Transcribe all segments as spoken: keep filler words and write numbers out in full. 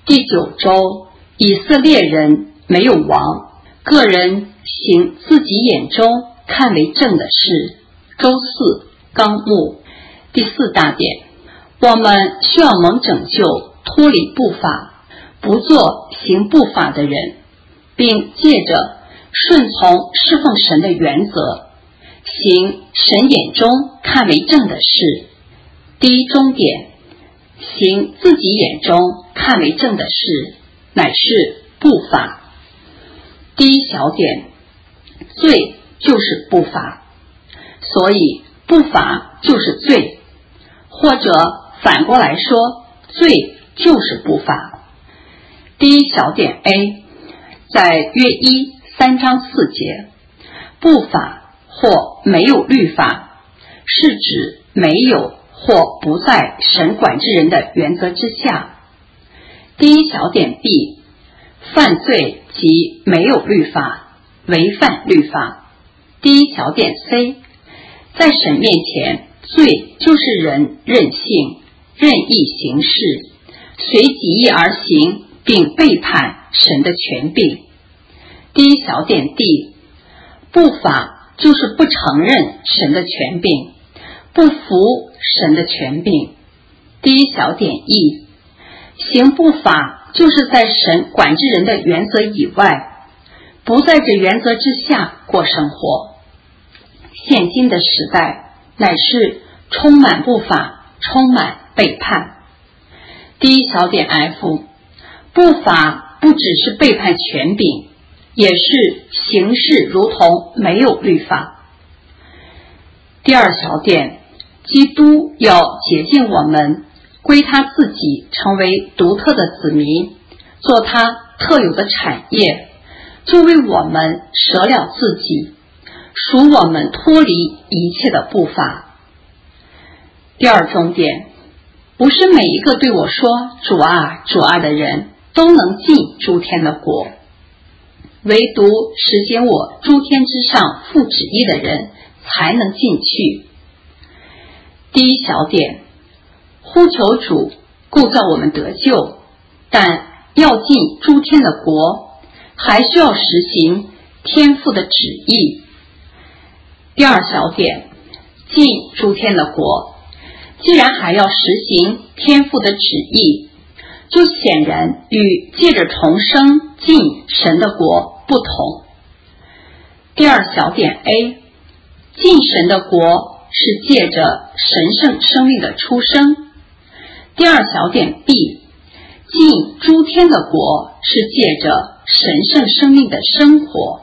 第九周，以色列人没有王，个人行自己眼中看为正的事。周四，纲目。第四大点，我们需要蒙拯救，脱离不法，不做行不法的人，并借着顺从侍奉神的原则，行神眼中看为正的事。第一中点，行自己眼中看为正的事，乃是不法。第一小点，罪就是不法，所以不法就是罪，或者反过来说，罪就是不法。第一小点 A， 在约一三章四节，不法或没有律法，是指没有或不在神管制人的原则之下。第一小点 B， 犯罪即没有律法，违反律法。第一小点 C， 在神面前，罪就是人任性、任意行事，随己意而行，并背叛神的权柄。第一小点 D， 不法就是不承认神的权柄，不服神的权柄。第一小点 E， 行不法就是在神管制人的原则以外，不在这原则之下过生活。现今的时代乃是充满不法，充满背叛。第一小点 F， 不法不只是背叛权柄，也是行事如同没有律法。第二小点，基督要洁净我们，归他自己，成为独特的子民，做他特有的产业，就为我们舍了自己，赎我们脱离一切的不法。第二重点，不是每一个对我说主啊主啊的人都能进诸天的国，唯独实行我诸天之上父旨意的人才能进去。第一小点，呼求主构造我们得救，但要进诸天的国，还需要实行天父的旨意。第二小点，进诸天的国，既然还要实行天父的旨意，就显然与借着重生进神的国不同。第二小点 A， 进神的国是借着神圣生命的出生。第二小点 B， 进诸天的国是借着神圣生命的生活。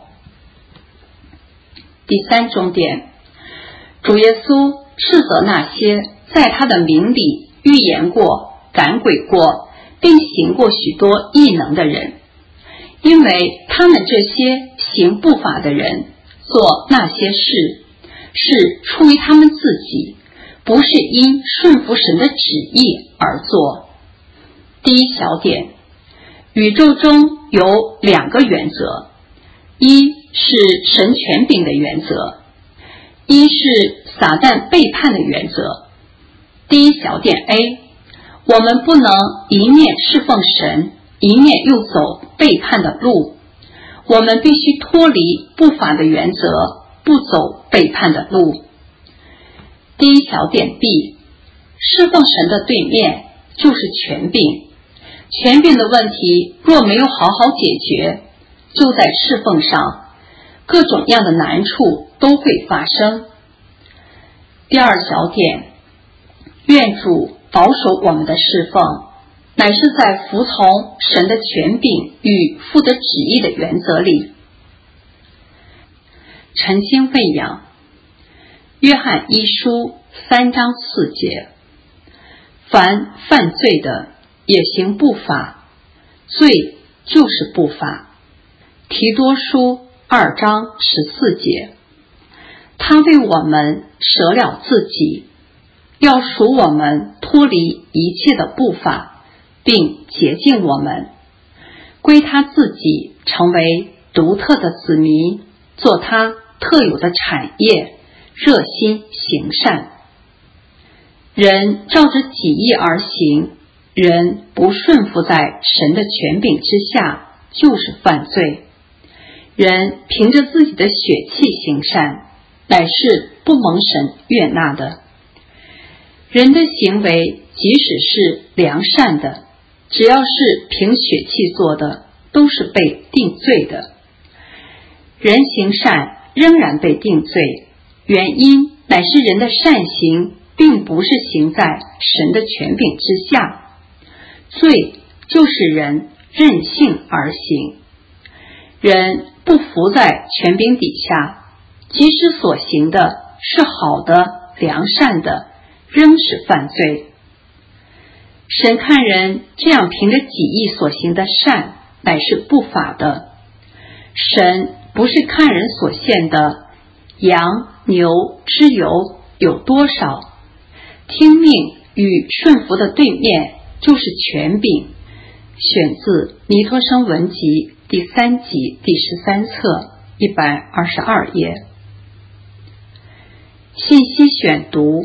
第三重点，主耶稣斥责那些在他的名里预言过、赶鬼过，并行过许多异能的人，因为他们这些行不法的人做那些事，是出于他们自己，不是因顺服神的旨意而做。第一小点，宇宙中有两个原则，一是神权柄的原则，一是撒旦背叛的原则。第一小点 A， 我们不能一面侍奉神，一面又走背叛的路，我们必须脱离不法的原则，不走背叛的路。第一小点 B， 侍奉神的对面就是权柄，权柄的问题若没有好好解决，就在侍奉上各种样的难处都会发生。第二小点，愿主保守我们的侍奉，乃是在服从神的权柄与父的旨意的原则里。晨星喂养，约翰一书三章四节，凡犯罪的也行不法，罪就是不法。提多书二章十四节，他为我们舍了自己，要赎我们脱离一切的不法，并洁净我们，归他自己，成为独特的子民，做他特有的产业，热心行善。人照着己意而行， 人不顺服在神的权柄之下，就是犯罪。人凭着自己的血气行善，乃是不蒙神悦纳的。人的行为即使是良善的，只要是凭血气做的，都是被定罪的。人行善仍然被定罪，原因乃是人的善行并不是行在神的权柄之下，罪就是人任性而行。人不服在权柄底下，即使所行的是好的良善的，仍是犯罪。神看人这样凭着己意所行的善，乃是不法的。神不是看人所献的羊牛脂油有多少，听命与顺服的对面就是权柄。选自尼托生文集第三集第十三册一百二十二页。信息选读：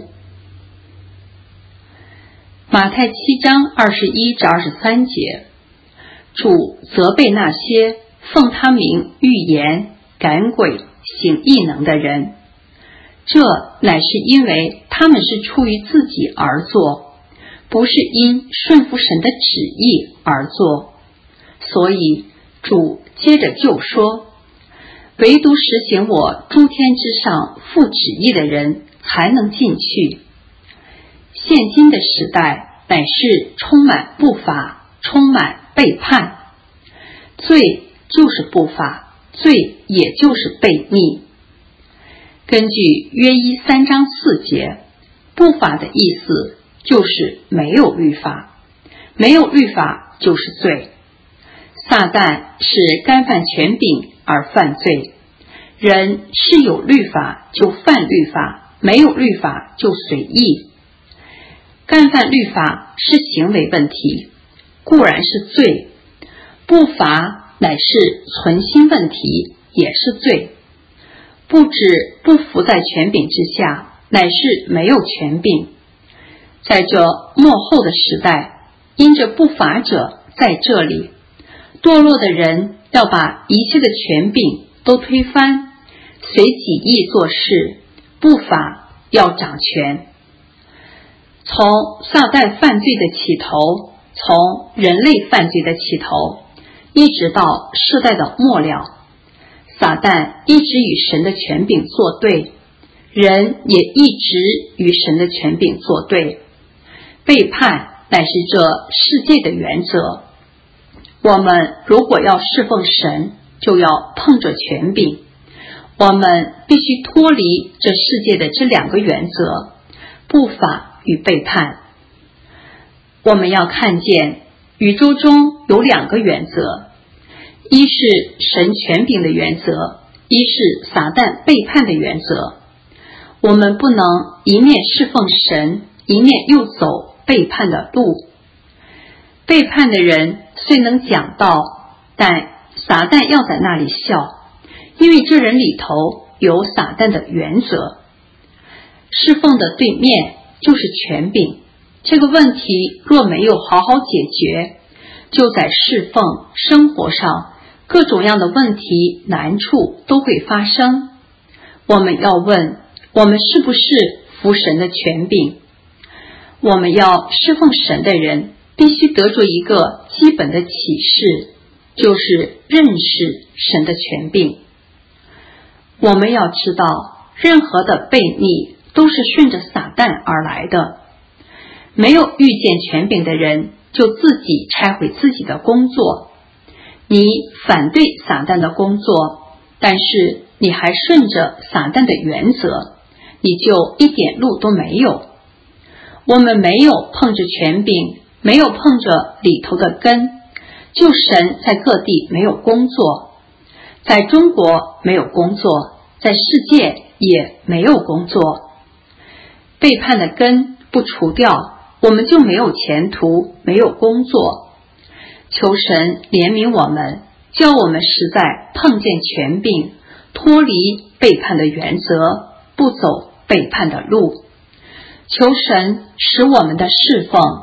马太七章二十一至二十三节，主责备那些奉他名预言、赶鬼、行异能的人，这乃是因为他们是出于自己而做，不是因顺服神的旨意而做。所以主接着就说，唯独实行我诸天之上父旨意的人才能进去。现今的时代乃是充满不法，充满背叛。罪就是不法，罪也就是悖逆。根据约一三章四节，不法的意思就是没有律法，没有律法就是罪。撒旦是干犯权柄而犯罪，人是有律法就犯律法，没有律法就随意。干犯律法是行为问题，固然是罪；不法乃是存心问题，也是罪。不止不服在权柄之下，乃是没有权柄。在这末后的时代，因着不法者在这里，堕落的人要把一切的权柄都推翻，随己意做事，不法要掌权。从撒旦犯罪的起头，从人类犯罪的起头，一直到世代的末了，撒旦一直与神的权柄作对，人也一直与神的权柄作对。背叛乃是这世界的原则。我们如果要侍奉神，就要碰着权柄。我们必须脱离这世界的这两个原则，不法与背叛。我们要看见宇宙中有两个原则，一是神权柄的原则，一是撒旦背叛的原则。我们不能一面侍奉神，一面又走背叛的路。背叛的人虽能讲道，但撒旦要在那里笑，因为这人里头有撒旦的原则。侍奉的对面就是权柄，这个问题若没有好好解决，就在侍奉生活上各种样的问题难处都会发生。我们要问，我们是不是服神的权柄？我们要侍奉神的人必须得着一个基本的启示，就是认识神的权柄。我们要知道，任何的悖逆都是顺着撒旦而来的。没有遇见权柄的人，就自己拆毁自己的工作。你反对撒旦的工作，但是你还顺着撒旦的原则，你就一点路都没有。我们没有碰着权柄，没有碰着里头的根，就神在各地没有工作，在中国没有工作，在世界也没有工作。背叛的根不除掉，我们就没有前途，没有工作。求神怜悯我们，叫我们实在碰见权柄，脱离背叛的原则，不走背叛的路。求神使我们的侍奉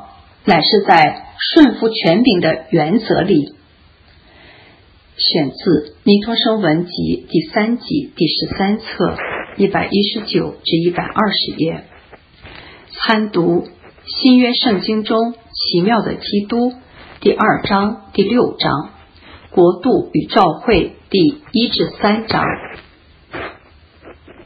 乃是在顺服权柄的原则里。选自《尼托生文集》第三集第十三册一百一十九至一百二十页。参读新约圣经中奇妙的基督第二章第六章，国度与教会第一至三章。